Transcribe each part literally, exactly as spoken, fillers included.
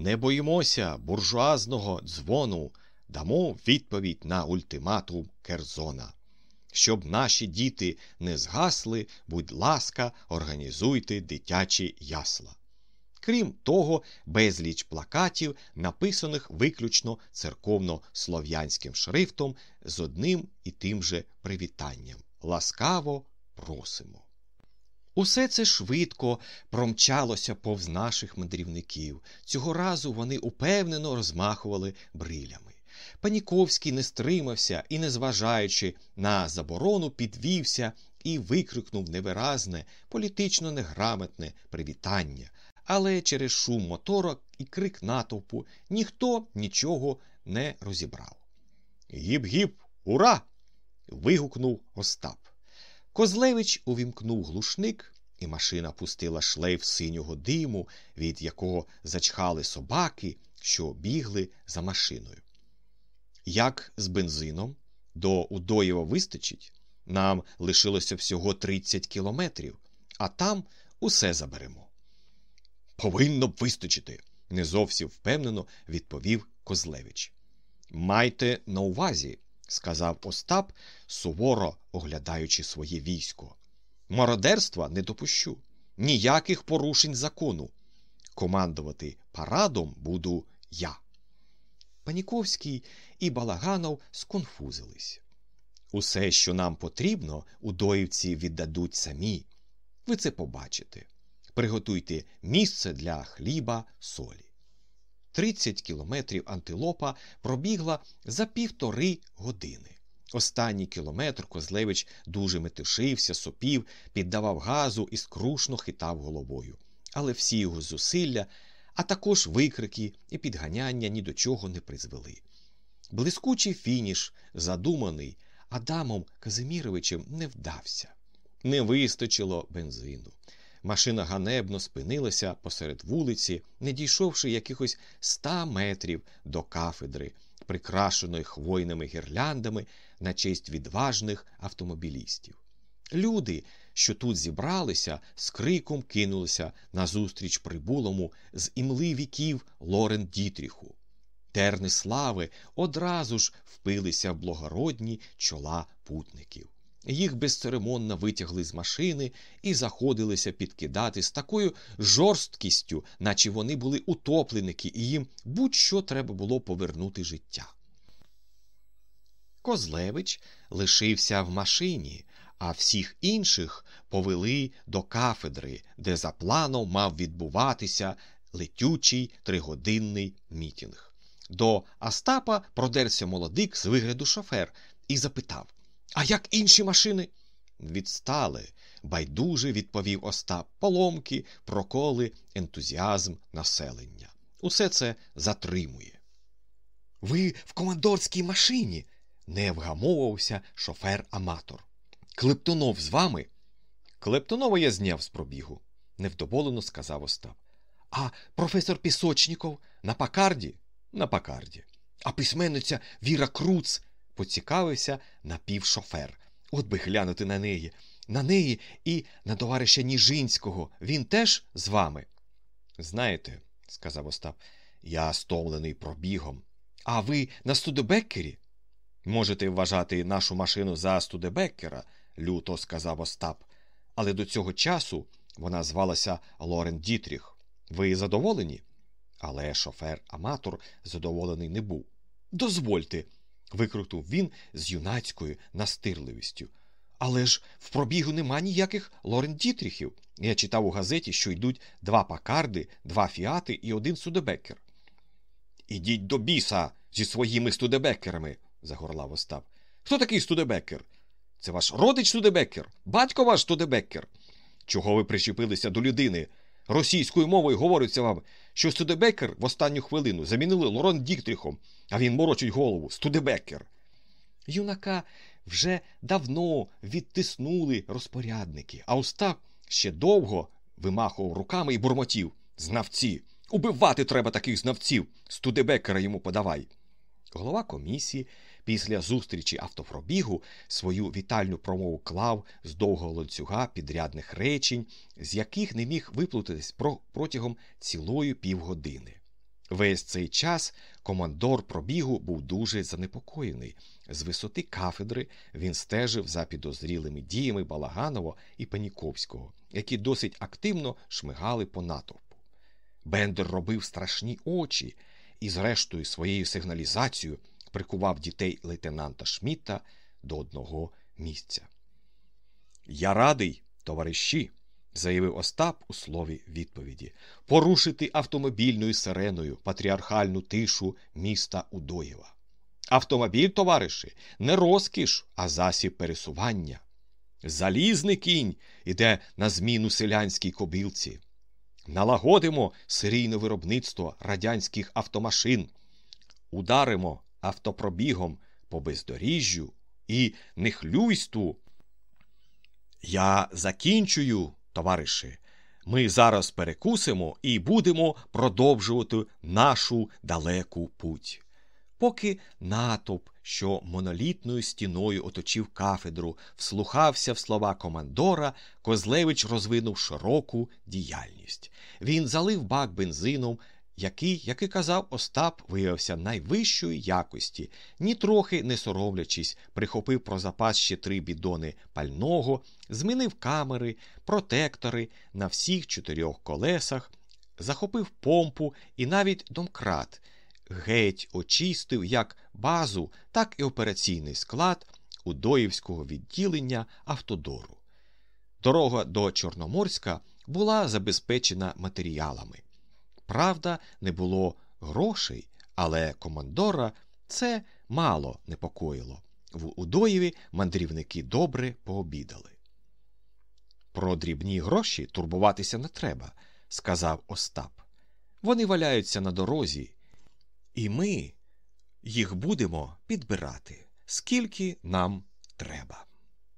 Не боїмося буржуазного дзвону, дамо відповідь на ультиматум Керзона. Щоб наші діти не згасли, будь ласка, організуйте дитячі ясла. Крім того, безліч плакатів, написаних виключно церковно-слов'янським шрифтом з одним і тим же привітанням. Ласкаво просимо. Усе це швидко промчалося повз наших мандрівників. Цього разу вони упевнено розмахували брилями. Паніковський не стримався і, незважаючи на заборону, підвівся і викрикнув невиразне, політично неграмотне привітання. Але через шум мотора і крик натовпу ніхто нічого не розібрав. «Гіп-гіп! Ура!» – вигукнув Остап. Козлевич увімкнув глушник, і машина пустила шлейф синього диму, від якого зачхали собаки, що бігли за машиною. Як з бензином? До Удоєва вистачить? Нам лишилося всього тридцять кілометрів, а там усе заберемо. Повинно б вистачити, не зовсім впевнено відповів Козлевич. Майте на увазі, сказав Остап, суворо оглядаючи своє військо. Мародерства не допущу, ніяких порушень закону. Командувати парадом буду я. Паніковський і Балаганов сконфузились. Усе, що нам потрібно, удоївці віддадуть самі. Ви це побачите. Приготуйте місце для хліба, солі. Тридцять кілометрів антилопа пробігла за півтори години. Останній кілометр Козлевич дуже метушився, сопів, піддавав газу і скрушно хитав головою. Але всі його зусилля, а також викрики і підганяння ні до чого не призвели. Блискучий фініш, задуманий Адамом Казиміровичем, не вдався. Не вистачило бензину. Машина ганебно спинилася посеред вулиці, не дійшовши якихось ста метрів до кафедри, прикрашеної хвойними гірляндами на честь відважних автомобілістів. Люди, що тут зібралися, з криком кинулися назустріч прибулому з імли віків Лорен Дітріху. Терни слави одразу ж впилися в благородні чола путників. Їх безцеремонно витягли з машини і заходилися підкидати з такою жорсткістю, наче вони були утопленики і їм будь-що треба було повернути життя. Козлевич лишився в машині, а всіх інших повели до кафедри, де за планом мав відбуватися летючий тригодинний мітинг. До Остапа продерся молодик з вигляду шофер і запитав: «А як інші машини?» «Відстали», – байдуже відповів Остап. «Поломки, проколи, ентузіазм населення. Усе це затримує». «Ви в командорській машині?» – не вгамовувався шофер-аматор. «Клептонов з вами?» «Клептонова я зняв з пробігу», – невдоволено сказав Остап. «А професор Пісочніков на Пакарді?» «На Пакарді». «А письменниця Віра Круц?» – поцікавився напівшофер. «От би глянути на неї. На неї і на товариша Ніжинського. Він теж з вами?» «Знаєте», – сказав Остап, – «я стомлений пробігом». «А ви на Студебеккері?» «Можете вважати нашу машину за Студебеккера», – люто сказав Остап. «Але до цього часу вона звалася Лорен Дітріх. Ви задоволені?» Але шофер-аматор задоволений не був. «Дозвольте», – викрикнув він з юнацькою настирливістю. «Але ж в пробігу нема ніяких Лорен Дітріхів. Я читав у газеті, що йдуть два Пакарди, два Фіати і один Студебеккер». «Ідіть до біса зі своїми Студебеккерами», – загорлав Остап. «Хто такий Студебеккер? Це ваш родич Студебеккер? Батько ваш Студебеккер? Чого ви причепилися до людини? Російською мовою говориться вам, що Студебеккер в останню хвилину замінили Лорен Дітріхом, а він морочить голову. Студебеккер». Юнака вже давно відтиснули розпорядники, а Остап ще довго вимахував руками і бурмотів: «Знавці! Убивати треба таких знавців! Студебеккера йому подавай!» Голова комісії після зустрічі автопробігу свою вітальну промову клав з довгого ланцюга підрядних речень, з яких не міг виплутатись протягом цілої півгодини. Весь цей час командор пробігу був дуже занепокоєний. З висоти кафедри він стежив за підозрілими діями Балаганова і Паніковського, які досить активно шмигали по натовпу. Бендер робив страшні очі і, зрештою, своєю сигналізацією прикував дітей лейтенанта Шмідта до одного місця. «Я радий, товариші», – заявив Остап у слові відповіді, – «порушити автомобільною сиреною патріархальну тишу міста Удоєва. Автомобіль, товариші, не розкіш, а засіб пересування. Залізний кінь іде на зміну селянській кобилці. Налагодимо серійне виробництво радянських автомашин, ударимо автопробігом по бездоріжжю і нехлюйству. Я закінчую, товариші. Ми зараз перекусимо і будемо продовжувати нашу далеку путь». Поки натовп, що монолітною стіною оточив кафедру, вслухався в слова командора, Козлевич розвинув широку діяльність. Він залив бак бензином, який, як і казав Остап, виявився найвищої якості, нітрохи не соромлячись, прихопив про запас ще три бідони пального, змінив камери, протектори на всіх чотирьох колесах, захопив помпу і навіть домкрат, геть очистив як базу, так і операційний склад Удоївського відділення автодору. Дорога до Чорноморська була забезпечена матеріалами. Правда, не було грошей, але командора це мало непокоїло. В Удоєві мандрівники добре пообідали. «Про дрібні гроші турбуватися не треба», – сказав Остап. «Вони валяються на дорозі, і ми їх будемо підбирати, скільки нам треба».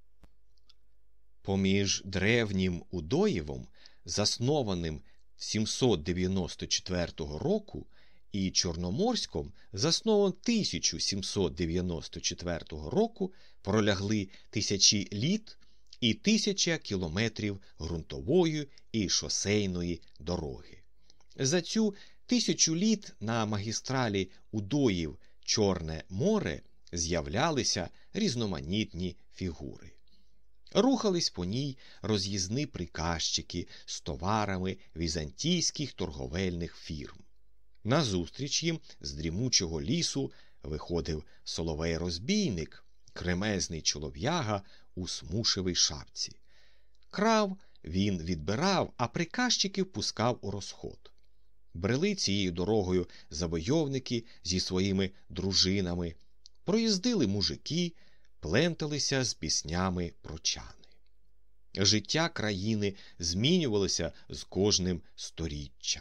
Поміж древнім Удоєвом, заснованим сімсот дев'яносто четвертого року, і Чорноморськом, заснованим тисяча сімсот дев'яносто четвертого року, пролягли тисячі літ і тисяча кілометрів ґрунтової і шосейної дороги. За цю тисячу літ на магістралі Удоїв-Чорне море з'являлися різноманітні фігури. Рухались по ній роз'їзні приказчики з товарами візантійських торговельних фірм. Назустріч їм з дрімучого лісу виходив соловей-розбійник, кремезний чолов'яга у смушевій шапці. Крав він відбирав, а приказчиків пускав у розход. Брели цією дорогою завойовники зі своїми дружинами, проїздили мужики, пленталися з піснями прочани. Життя країни змінювалося з кожним сторіччям.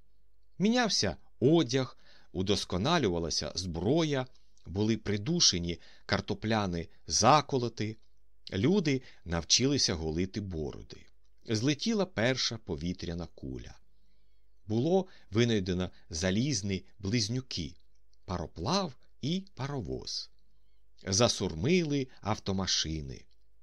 Мінявся одяг, удосконалювалася зброя, були придушені картопляни заколоти, люди навчилися голити бороди. Злетіла перша повітряна куля. Було винайдено залізні близнюки – пароплав і паровоз. Засурмили автомашини.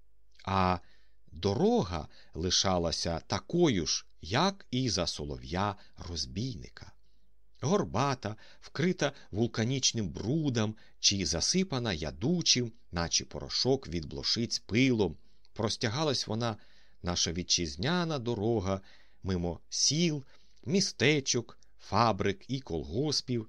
А дорога лишалася такою ж, як і за солов'я-розбійника. Горбата, вкрита вулканічним брудом чи засипана ядучим, наче порошок від блошиць пилом, простягалась вона, наша вітчизняна дорога, мимо сіл, містечок, фабрик і колгоспів,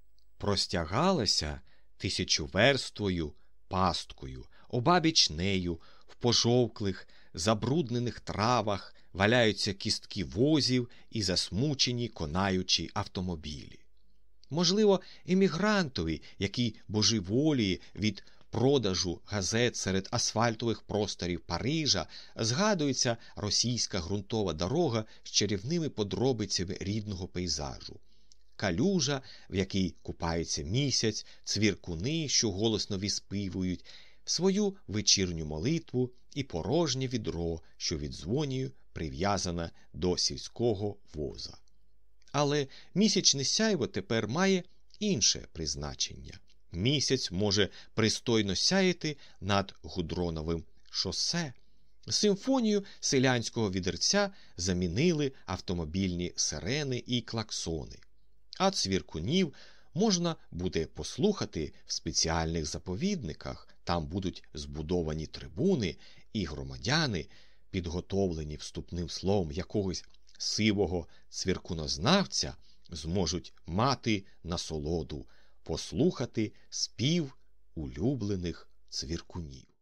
простягалася тисячоверствою пасткою, обабіч нею, в пожовклих, забруднених травах валяються кістки возів і засмучені конаючі автомобілі. Можливо, емігрантові, який божеволіє від продажу газет серед асфальтових просторів Парижа, згадується російська ґрунтова дорога з чарівними подробицями рідного пейзажу. Калюжа, в якій купається місяць, цвіркуни, що голосно віспивують, свою вечірню молитву і порожнє відро, що віддзвонює, прив'язане до сільського воза. Але місячне сяйво тепер має інше призначення. Місяць може пристойно сяяти над Гудроновим шосе. Симфонію селянського відерця замінили автомобільні сирени і клаксони. А цвіркунів можна буде послухати в спеціальних заповідниках. Там будуть збудовані трибуни, і громадяни, підготовлені вступним словом якогось сивого цвіркунознавця, зможуть мати насолоду послухати спів улюблених цвіркунів.